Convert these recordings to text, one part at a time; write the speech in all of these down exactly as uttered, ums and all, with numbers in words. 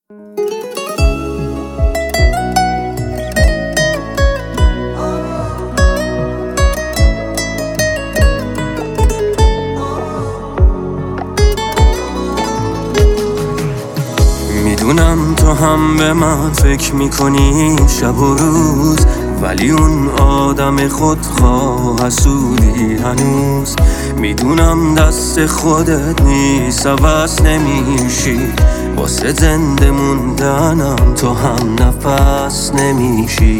میدونم تو هم به من فکر میکنی شب و روز، ولی اون آدم خودخواه حسودی هنوز. میدونم دست خودت نیست، عوض نمیشی، واسه زنده موندنم تو هم نفس نمیشی.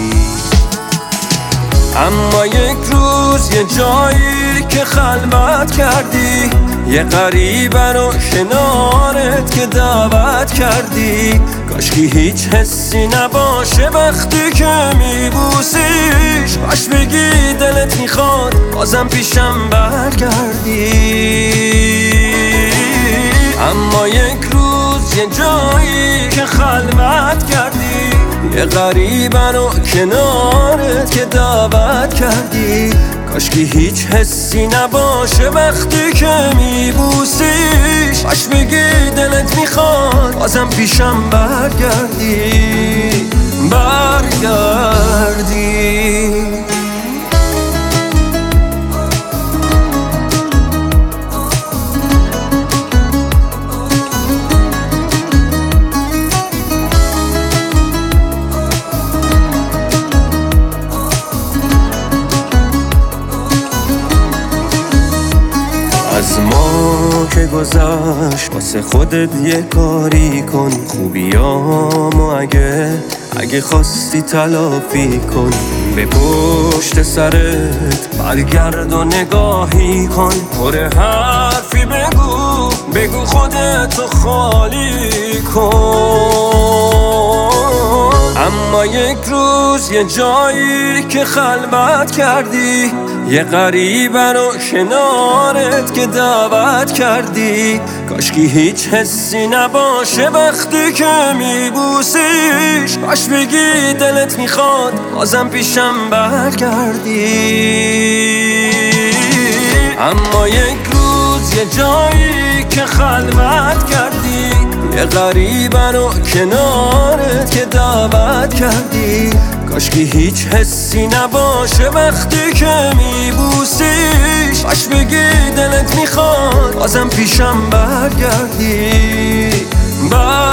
اما یک روز یه جایی که خلوت کردی، یه غریبه رو کنارت که دعوت کردی، کاشکی هیچ حسی نباشه وقتی که میبوسیش، باش بگی دلت میخواد بازم پیشم برگردی. اما یک روز یه جایی که خلوت کردی، یه غریبه رو کنارت که دعوت کردی، کاشکی هیچ حسی نباشه وقتی که میبوسیش، باش بگی دلت میخواد بازم پیشم برگردی برگردی. از ما که گذشت واسه خودت یه کاری کن، خوبیامو اگه اگه خواستی تلافی کن. به پشت سرت برگرد و نگاهی کن، پر حرفی بگو بگو خودتو خالی کن. اما یک روز یه جایی که خلوت کردی، یه غریبه رو کنارت که دعوت کردی، کاشکی هیچ حسی نباشه وقتی که میبوسیش، باش بگی دلت میخواد بازم پیشم برگردی. اما یک روز یه جایی که خلوت کردی، یه غریبه رو کنارت که دعوت کردی، کاشکی هیچ حسی نباشه وقتی که میبوسیش، باش بگی دلت میخواد بازم پیشم برگردی بر